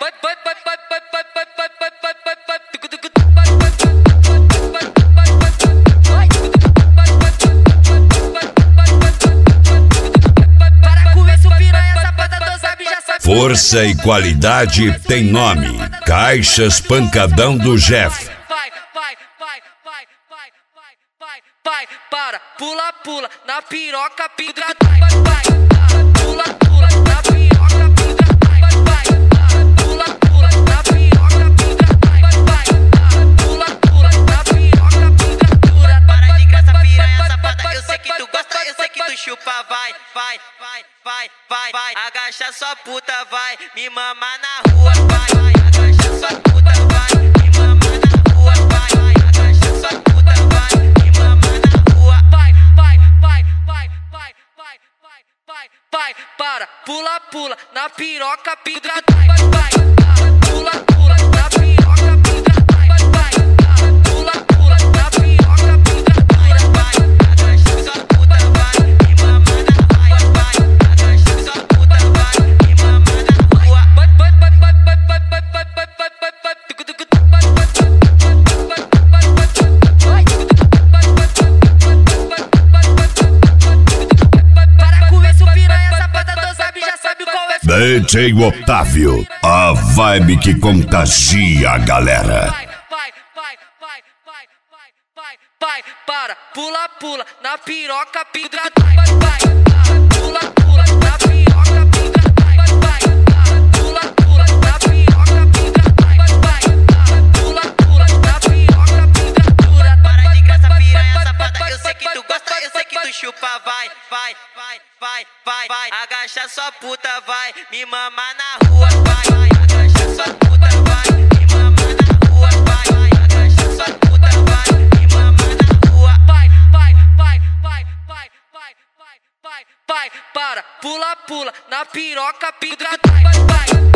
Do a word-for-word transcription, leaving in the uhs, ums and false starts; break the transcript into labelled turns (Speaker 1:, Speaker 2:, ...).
Speaker 1: Força e qualidade tem nome. Caixas Pancadão do Jeff.
Speaker 2: Vai, vai, vai, vai, vai, vai, vai, vai, para, pula, pula, na piroca, pica, vai, vai, pula, pula, na piroca, pica, vai, vai, pula, pula, na piroca, pica, vai, vai, pula, pula, na piroca, pica, dura.
Speaker 3: Para de graça, piranha safada, eu sei que tu gosta, eu sei que tu chupa, vai, vai, vai, vai, vai, vai, agacha sua puta, vai, me mama na rua, vai, vai, agacha sua puta, vai, me mama na rua, vai, vai, agacha sua puta, vai, me mama na rua,
Speaker 2: vai, vai, vai, vai, vai, vai, vai, vai, vai, para, pula, pula, na piroca, pica, vai, vai, pula, pula, na piroca, pica, vai, vai, pula, pula, na piroca, pica, dura,
Speaker 3: vai, agacha sua puta, vai, me mama na rua, vai, agacha sua puta, vai, me mama na rua,
Speaker 2: vai, vai, vai, vai, vai, vai, vai, vai, vai, vai, vai, vai, tucu, tucu, tucu, vai, vai, vai, vai, vai, vai, vai, vai, para com isso, piranha safada, tu sabe, já sabe qual é.
Speaker 1: D J Otávio, a vibe que contagia a galera.
Speaker 2: Vai, vai, vai, vai, vai, vai, vai, vai, para, pula, pula, na piroca, pica, vai, vai, pula, pula, na piroca, pica, vai, vai, pula, pula, na piroca, pica, vai, vai, pula, pula, na piroca, pica, dura.
Speaker 3: para de graça, piranha safada, eu sei que tu gosta, eu sei que tu chupa, vai, vai, vai, vai, vai, vai, agacha sua puta, vai, me mama na rua, vai, vai, agacha sua puta, vai, me mama na rua, vai, vai, agacha sua puta, vai, me mama na rua,
Speaker 2: vai, vai, vai, vai, vai, vai, vai, vai, vai, para, pula, pula, na piroca, pica, vai, vai.